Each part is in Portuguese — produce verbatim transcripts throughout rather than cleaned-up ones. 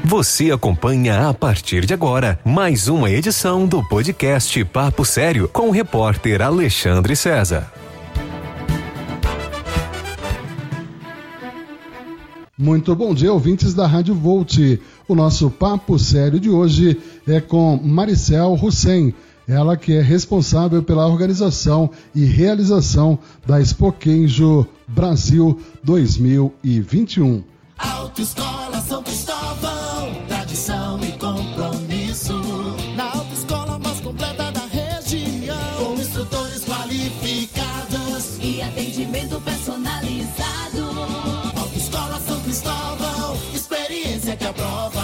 Você acompanha a partir de agora mais uma edição do podcast Papo Sério com o repórter Alexandre César. Muito bom dia, ouvintes da Rádio Volt. O nosso Papo Sério de hoje é com Maricel Hussein, ela que é responsável pela organização e realização da Expoqueijo Brasil dois mil e vinte e um. Autoescola São Cristóvão, tradição e compromisso. Na autoescola mais completa da região, com instrutores qualificados e atendimento personalizado. Autoescola São Cristóvão, experiência que aprova.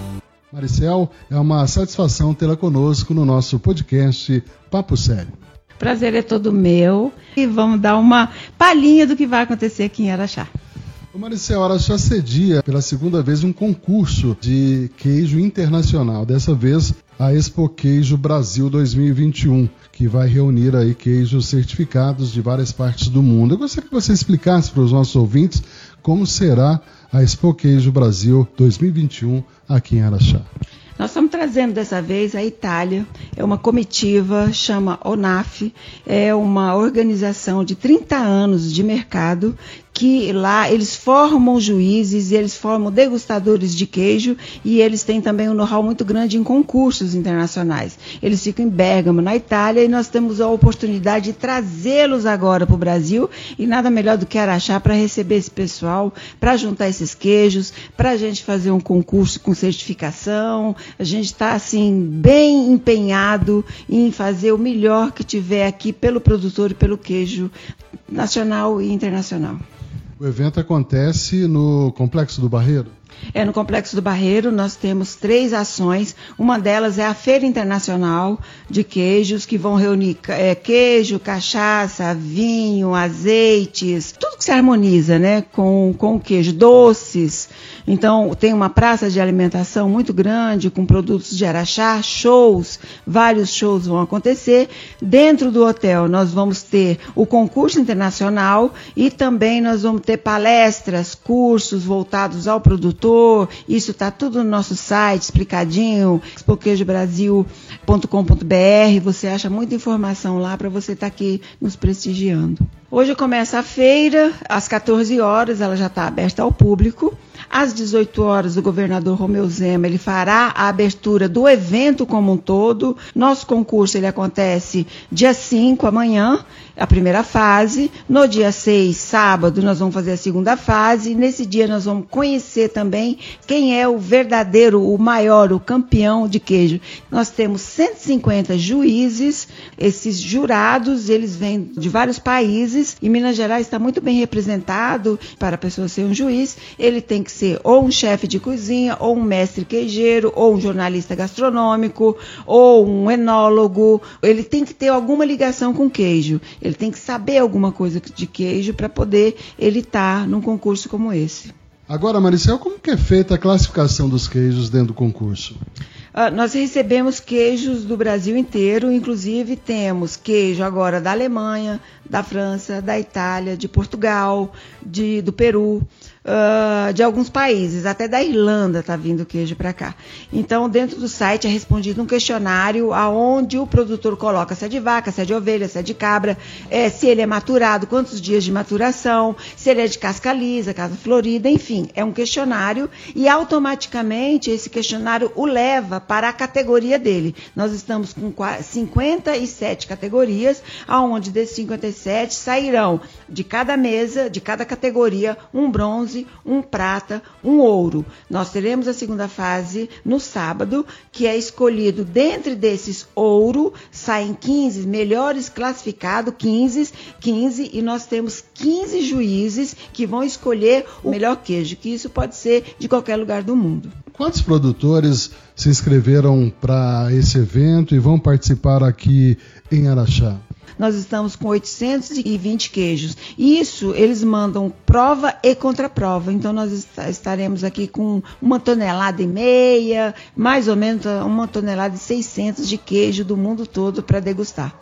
Maricel, é uma satisfação tê-la conosco no nosso podcast Papo Sério. Prazer é todo meu e vamos dar uma palhinha do que vai acontecer aqui em Araxá. Ô Maricel, a Araxá cedia pela segunda vez um concurso de queijo internacional, dessa vez a Expoqueijo Brasil dois mil e vinte e um, que vai reunir aí queijos certificados de várias partes do mundo. Eu gostaria que você explicasse para os nossos ouvintes como será a Expoqueijo Brasil dois mil e vinte e um aqui em Araxá. Nós estamos trazendo dessa vez a Itália, é uma comitiva, chama ONAF, é uma organização de trinta anos de mercado, que lá eles formam juízes, eles formam degustadores de queijo e eles têm também um know-how muito grande em concursos internacionais. Eles ficam em Bérgamo, na Itália, e nós temos a oportunidade de trazê-los agora para o Brasil, e nada melhor do que Araxá para receber esse pessoal, para juntar esses queijos, para a gente fazer um concurso com certificação. A gente está assim bem empenhado em fazer o melhor que tiver aqui pelo produtor e pelo queijo nacional e internacional. O evento acontece no Complexo do Barreiro? É, no Complexo do Barreiro nós temos três ações. Uma delas é a Feira Internacional de Queijos, que vão reunir é, queijo, cachaça, vinho, azeites, tudo que se harmoniza, né, com, com o queijo, doces. Então tem uma praça de alimentação muito grande com produtos de Araxá, shows, vários shows vão acontecer. Dentro do hotel nós vamos ter o concurso internacional e também nós vamos ter palestras, cursos voltados ao produtor. Isso está tudo no nosso site, explicadinho, expoqueijo brasil ponto com ponto b r. Você acha muita informação lá para você estar aqui nos prestigiando. Hoje começa a feira, às quatorze horas, ela já está aberta ao público. Às dezoito horas, o governador Romeu Zema ele fará a abertura do evento como um todo. Nosso concurso ele acontece dia cinco, amanhã, a primeira fase. No dia seis, sábado, nós vamos fazer a segunda fase. E nesse dia nós vamos conhecer também quem é o verdadeiro, o maior, o campeão de queijo. Nós temos cento e cinquenta juízes. Esses jurados, eles vêm de vários países. E Minas Gerais está muito bem representado. Para a pessoa ser um juiz, ele tem que ser ou um chefe de cozinha, ou um mestre queijeiro, ou um jornalista gastronômico, ou um enólogo. Ele tem que ter alguma ligação com queijo. Ele tem que saber alguma coisa de queijo para poder ele estar num concurso como esse. Agora, Maricel, como que é feita a classificação dos queijos dentro do concurso? Uh, nós recebemos queijos do Brasil inteiro, inclusive temos queijo agora da Alemanha, da França, da Itália, de Portugal, de, do Peru, uh, de alguns países, até da Irlanda está vindo queijo para cá. Então, dentro do site é respondido um questionário aonde o produtor coloca se é de vaca, se é de ovelha, se é de cabra, é, se ele é maturado, quantos dias de maturação, se ele é de casca lisa, casca florida, enfim, é um questionário e automaticamente esse questionário o leva para a categoria dele. Nós estamos com cinquenta e sete categorias, aonde desses cinquenta e sete sairão de cada mesa, de cada categoria, um bronze, um prata, um ouro. Nós teremos a segunda fase no sábado, que é escolhido dentre desses ouro, saem quinze melhores classificados, quinze, quinze, e nós temos quinze juízes que vão escolher o melhor queijo, que isso pode ser de qualquer lugar do mundo. Quantos produtores se inscreveram para esse evento e vão participar aqui em Araxá? Nós estamos com oitocentos e vinte queijos. Isso, eles mandam prova e contraprova. Então, nós estaremos aqui com uma tonelada e meia, mais ou menos uma tonelada e seiscentos de queijo do mundo todo para degustar.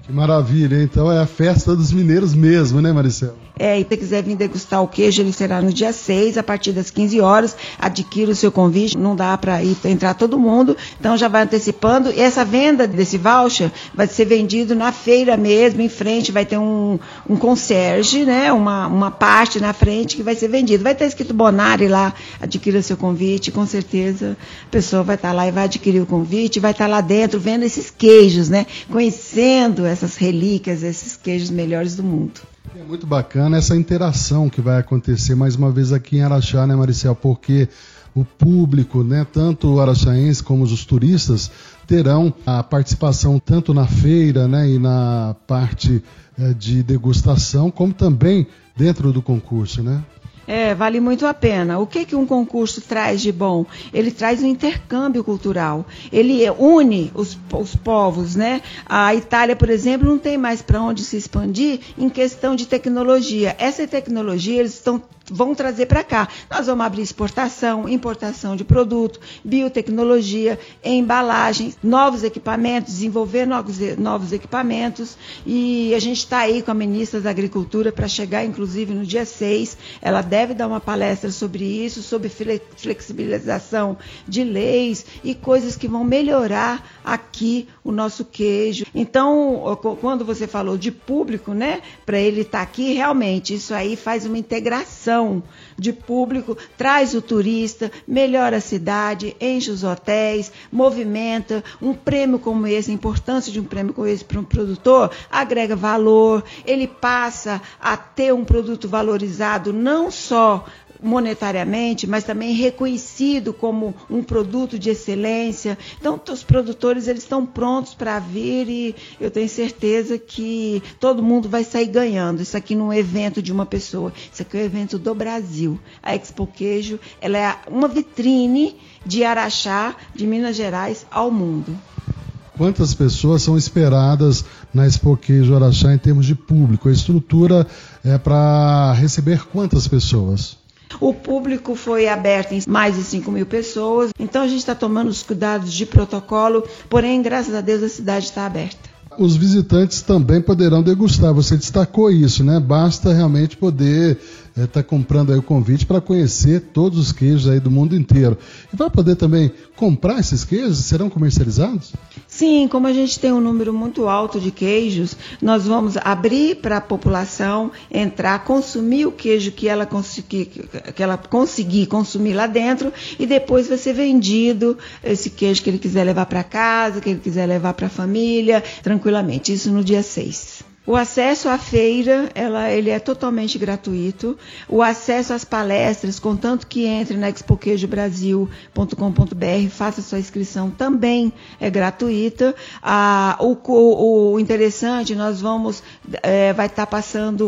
Que maravilha, então é a festa dos mineiros mesmo, né, Maricel? É, e se quiser vir degustar o queijo, ele será no dia seis, a partir das quinze horas. Adquira o seu convite, não dá para ir entrar todo mundo, então já vai antecipando. E essa venda desse voucher vai ser vendido na feira mesmo, em frente, vai ter um, um concierge, né, uma, uma parte na frente que vai ser vendido. Vai ter escrito Bonari lá, adquira o seu convite, com certeza a pessoa vai estar lá e vai adquirir o convite, vai estar lá dentro vendo esses queijos, né, conhecendo essas relíquias, esses queijos melhores do mundo. É muito bacana essa interação que vai acontecer mais uma vez aqui em Araxá, né, Maricel? Porque o público, né, tanto o araxaense como os turistas, terão a participação tanto na feira, né, e na parte é, de degustação, como também dentro do concurso, né? É, vale muito a pena. O que, que um concurso traz de bom? Ele traz um intercâmbio cultural. Ele une os, os povos, né? A Itália, por exemplo, não tem mais para onde se expandir em questão de tecnologia. Essa tecnologia eles estão vão trazer para cá. Nós vamos abrir exportação, importação de produto, biotecnologia, embalagens, novos equipamentos, desenvolver novos, novos equipamentos. E a gente está aí com a ministra da Agricultura para chegar, inclusive, no dia seis. Ela deve dar uma palestra sobre isso, sobre flexibilização de leis e coisas que vão melhorar aqui o nosso queijo. Então, quando você falou de público, né, para ele estar aqui, realmente, isso aí faz uma integração de público, traz o turista, melhora a cidade, enche os hotéis, movimenta. Um prêmio como esse, a importância de um prêmio como esse para um produtor, agrega valor, ele passa a ter um produto valorizado não só monetariamente, mas também reconhecido como um produto de excelência. Então, os produtores eles estão prontos para vir e eu tenho certeza que todo mundo vai sair ganhando. Isso aqui não é um evento de uma pessoa, isso aqui é um evento do Brasil. A Expo Queijo ela é uma vitrine de Araxá, de Minas Gerais, ao mundo. Quantas pessoas são esperadas na Expo Queijo Araxá em termos de público? A estrutura é para receber quantas pessoas? O público foi aberto em mais de cinco mil pessoas, então a gente está tomando os cuidados de protocolo, porém, graças a Deus, a cidade está aberta. Os visitantes também poderão degustar, você destacou isso, né? Basta realmente poder estar é, tá comprando aí o convite para conhecer todos os queijos aí do mundo inteiro. E vai poder também comprar esses queijos? Serão comercializados? Sim, como a gente tem um número muito alto de queijos, nós vamos abrir para a população entrar, consumir o queijo que ela, conseguir, que ela conseguir consumir lá dentro e depois vai ser vendido esse queijo que ele quiser levar para casa, que ele quiser levar para a família, tranquilamente. Isso no dia seis. O acesso à feira, ela, ele é totalmente gratuito. O acesso às palestras, contanto que entre na expo queijo brasil ponto com ponto b r, faça sua inscrição, também é gratuita. Ah, o, o, o interessante, nós vamos, é, vai estar passando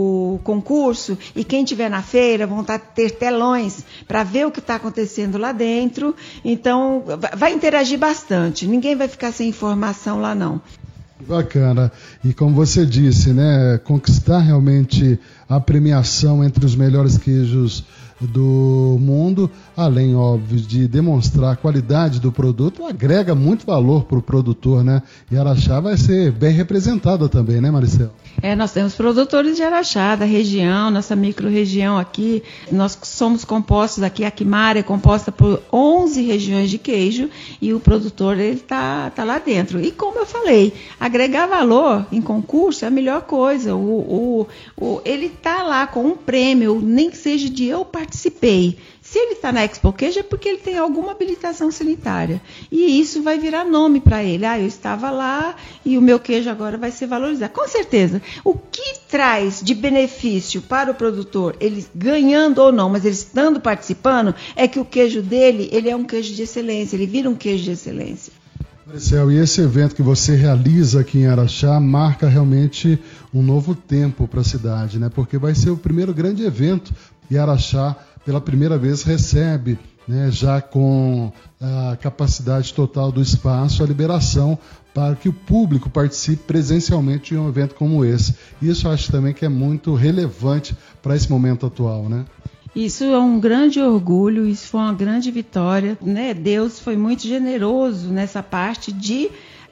o concurso e quem estiver na feira vão tá, ter telões para ver o que está acontecendo lá dentro. Então, vai interagir bastante. Ninguém vai ficar sem informação lá, não. Bacana. E como você disse, né, conquistar realmente a premiação entre os melhores queijos do mundo, além, óbvio, de demonstrar a qualidade do produto, agrega muito valor para o produtor, né? E Araxá vai ser bem representada também, né, Maricel? É, nós temos produtores de Araxá, da região, nossa micro-região aqui. Nós somos compostos aqui, a Quimária é composta por onze regiões de queijo e o produtor ele tá, tá lá dentro. E como eu falei, agregar valor em concurso é a melhor coisa. O, o, o, ele está lá com um prêmio, nem que seja de eu participei. Se ele está na Expo Queijo é porque ele tem alguma habilitação sanitária. E isso vai virar nome para ele. Ah, eu estava lá e o meu queijo agora vai ser valorizado. Com certeza. O que traz de benefício para o produtor, ele ganhando ou não, mas ele estando participando, é que o queijo dele, ele é um queijo de excelência, ele vira um queijo de excelência. Maricel, e esse evento que você realiza aqui em Araxá marca realmente um novo tempo para a cidade, né? Porque vai ser o primeiro grande evento e Araxá, pela primeira vez, recebe, né, já com a capacidade total do espaço, a liberação para que o público participe presencialmente de um evento como esse. Isso eu acho também que é muito relevante para esse momento atual, né? Isso é um grande orgulho, isso foi uma grande vitória, né? Deus foi muito generoso nessa parte de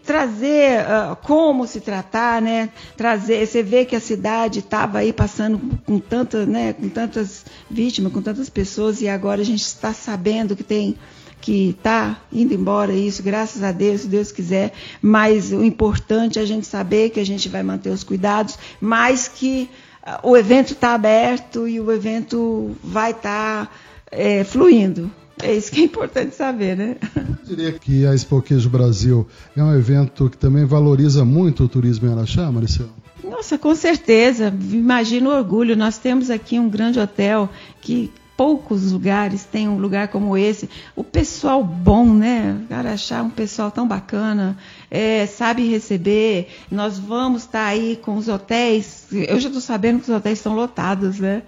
trazer uh, como se tratar, né? Trazer, você vê que a cidade estava aí passando com, tanta, né, com tantas vítimas, com tantas pessoas, e agora a gente está sabendo que tem que está indo embora isso, graças a Deus, se Deus quiser, mas o importante é a gente saber que a gente vai manter os cuidados, mas que uh, o evento está aberto e o evento vai estar tá, é, fluindo. É isso que é importante saber, né? Eu diria que a Expo Queijo Brasil é um evento que também valoriza muito o turismo em Araxá, Maricel? Nossa, com certeza. Imagina o orgulho. Nós temos aqui um grande hotel que poucos lugares têm um lugar como esse. O pessoal bom, né? Araxá é um pessoal tão bacana, é, sabe receber. Nós vamos estar aí com os hotéis. Eu já estou sabendo que os hotéis estão lotados, né?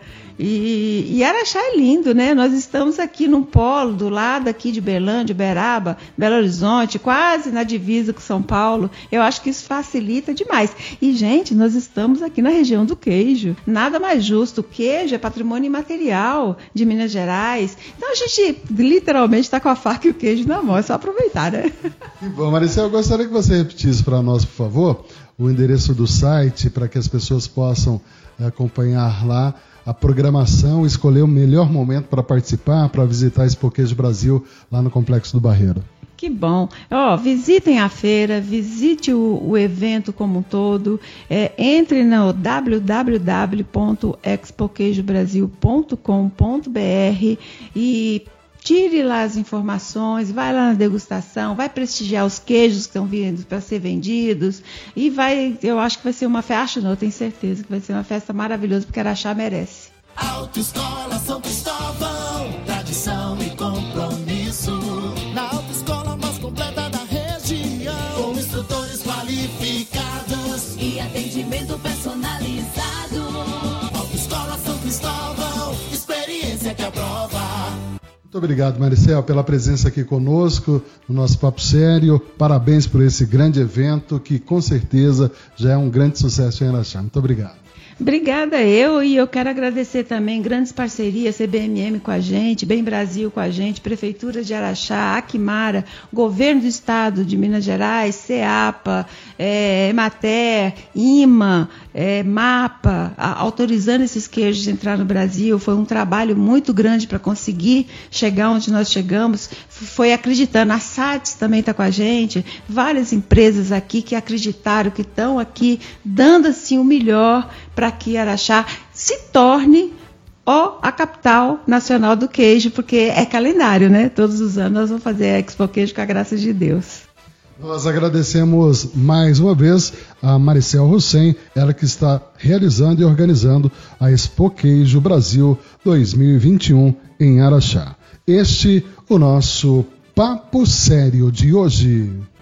E, e Araxá é lindo, né? Nós estamos aqui num polo, do lado aqui de Berlândia, Uberaba, Belo Horizonte, quase na divisa com São Paulo. Eu acho que isso facilita demais. E, gente, nós estamos aqui na região do queijo. Nada mais justo. O queijo é patrimônio imaterial de Minas Gerais. Então, a gente literalmente está com a faca e o queijo na mão. É só aproveitar, né? Que bom, Maricel, eu gostaria que você repetisse para nós, por favor, o endereço do site para que as pessoas possam acompanhar lá a programação, escolher o melhor momento para participar, para visitar a Expo Queijo Brasil lá no Complexo do Barreiro. Que bom. Oh, visitem a feira, visite o, o evento como um todo, é, entre no w w w ponto expo queijo brasil ponto com ponto b r e tire lá as informações, vai lá na degustação, vai prestigiar os queijos que estão vindo para ser vendidos e vai, eu acho que vai ser uma festa, não, eu tenho certeza que vai ser uma festa maravilhosa, porque Araxá merece. Autoescola São Cristóvão, tradição e compromisso. Na autoescola mais completa da região, com instrutores qualificados e atendimento personalizado. Autoescola São Cristóvão, experiência que aprova. Muito obrigado, Maricel, pela presença aqui conosco no nosso Papo Sério. Parabéns por esse grande evento que, com certeza, já é um grande sucesso em Araxá. Muito obrigado. Obrigada eu, e eu quero agradecer também grandes parcerias, C B M M com a gente, Bem Brasil com a gente, Prefeitura de Araxá, Aquimara, Governo do Estado de Minas Gerais, CEAPA, é, Emater, IMA, é, MAPA, a, autorizando esses queijos a entrar no Brasil. Foi um trabalho muito grande para conseguir chegar onde nós chegamos, foi acreditando. A S A T S também está com a gente, várias empresas aqui que acreditaram, que estão aqui dando assim o melhor para que Araxá se torne ó, a capital nacional do queijo, porque é calendário, né? Todos os anos nós vamos fazer a Expo Queijo com a graça de Deus. Nós agradecemos mais uma vez a Maricel Hussein, ela que está realizando e organizando a Expo Queijo Brasil dois mil e vinte e um em Araxá. Este o nosso Papo Sério de hoje.